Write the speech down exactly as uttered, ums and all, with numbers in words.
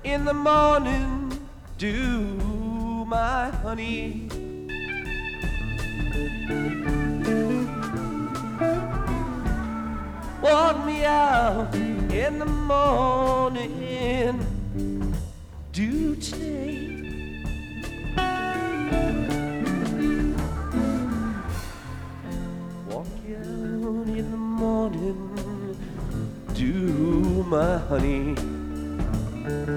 in the morning dew, my honey. Walk me out in the morning dew today. Walk you out in the morning dew, my honey.